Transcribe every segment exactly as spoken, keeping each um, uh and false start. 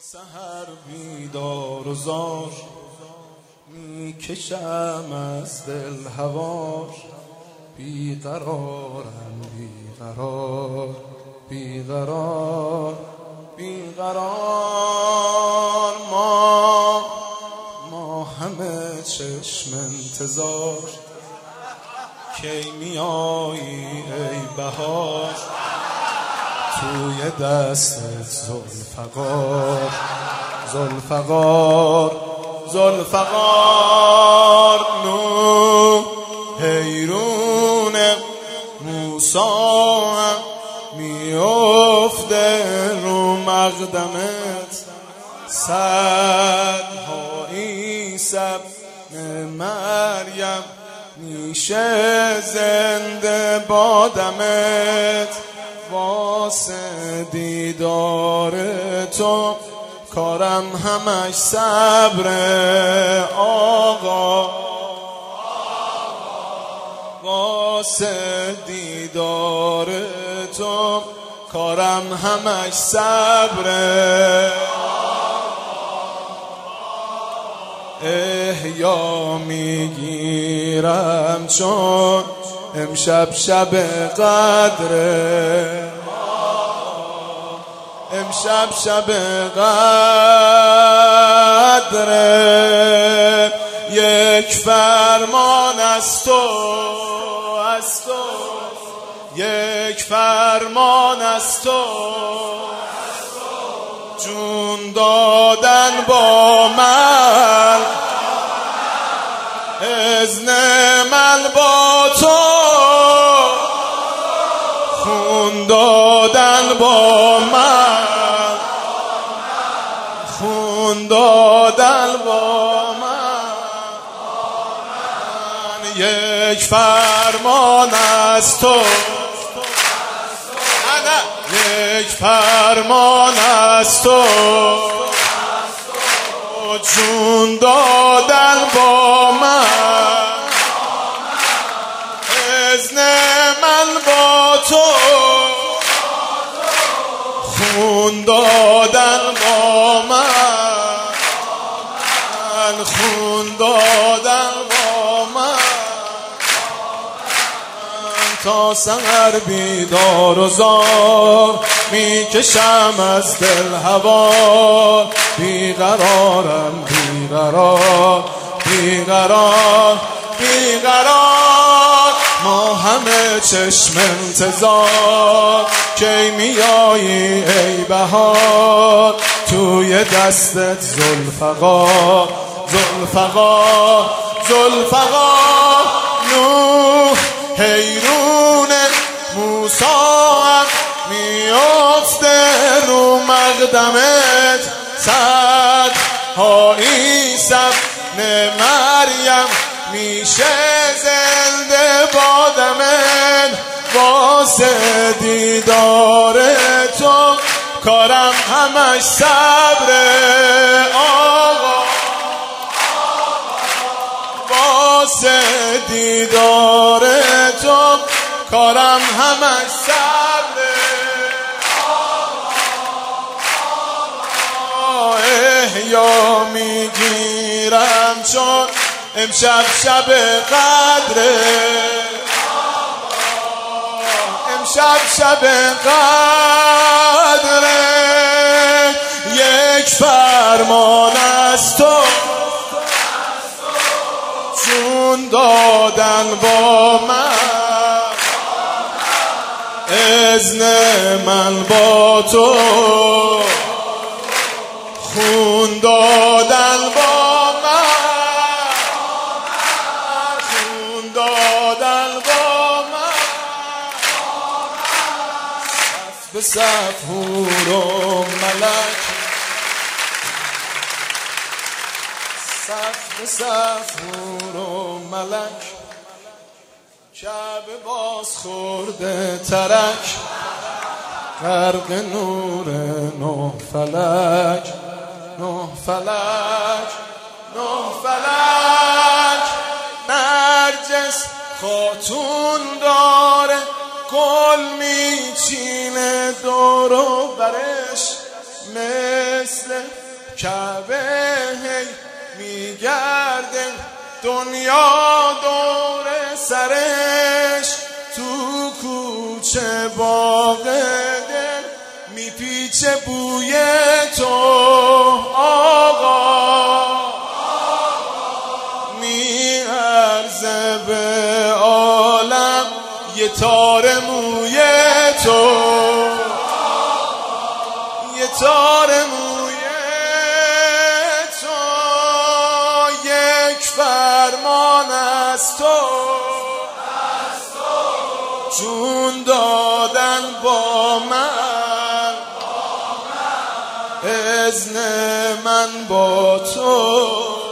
سحر بیدار و زار میکشم از دل هوار، بیقرارم بیقرار بیقرار بیقرار. ما ما همه چشم انتظار، کی میایی ای بهار، توی دستت زلفقار زلفقار زلفقار. نو حیرون موسی میفته رو مقدمت، صدها عیسی مریم میشه زنده بادمت. واسه دیدار تو کارم همش صبر آقا، واسه دیدار تو کارم همش صبر. احیا میگیرم چون امشب شب قدره، امشب شب قدره. یک فرمان از تو از تو یک فرمان از تو، جون دادن با من، اذن من با تو، خون دادن با من، خون دادن با من. یک فرمان از تو، یک فرمان از تو، جون دادن با من، اذن من با تو، خون دادن با من، خون دادن با من. تا سحر بیدار و زار میکشم از دل هوار، بیقرارم بیقرار بیقرار بیقرار. ما همه چشم انتظار، کی میایی ای بهار، توی دستت زلفقار زلفقار زلفقار. نوح حیرون موسی میفته رو مقدمت، صدها عیسی مریم میشه زنده بادمت. واسه دیدار تو کارم همش صبر آقا، واسه دیدار تو کارم همش صبر. احیا میگیرم چون امشب شب قدره، امشب شب قدره. یک فرمان از تو، جون دادن با من، اذن من با تو، خون دادن با من، خون دادن با من. صف به صف حور و ملک، صف به صف حور و ملک، کعبه باز خورده ترک، غرق نور نه فلک نه فلک نه فلک. نرجس خاتون داره گل میچینه دور و برش، مثل مثل کعبه هی میگرده دنیا دور سرش، تو کوچه باغ دل میپیچه بوی تو آقا، میارزه به عالم یه تار موی تو، یه تار موی تو، یک فرمان از تو، جون دادن با من، اذن من با تو،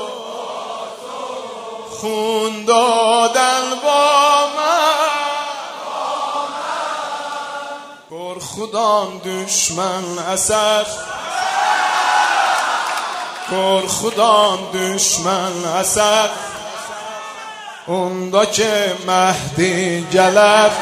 خون دادن با من، پر خودان دشمن اثر، پر خودان دشمن اثر، اوندا که مهدی گلر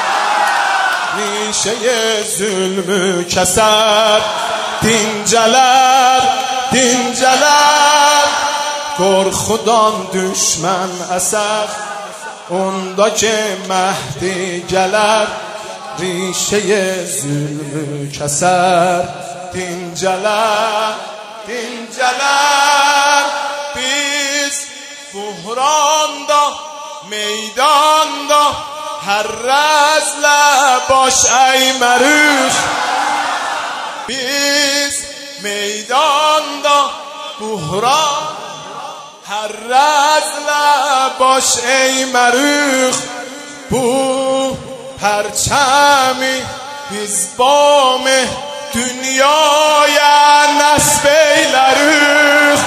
ریشه ظلم کسر، دین جلر دین جلر، پر خودان دشمن اثر، اوندا که مهدی گلر ریشه ظلم کسر، دین جلر دین جلر، بیز بحران دا میدان دا هر رز لباش ای مروش، بیز میدان دا بحران هر رز لباش ای مروخ، بو پرچمی بیز بام دنیای نسبی لروخ،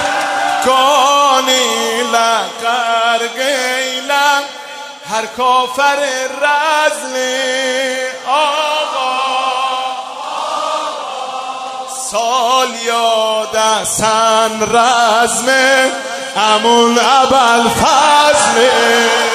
کانی لقر گیلم هر کافر رزلی آقا، سال یاد سن رزم امون ابوالفضل.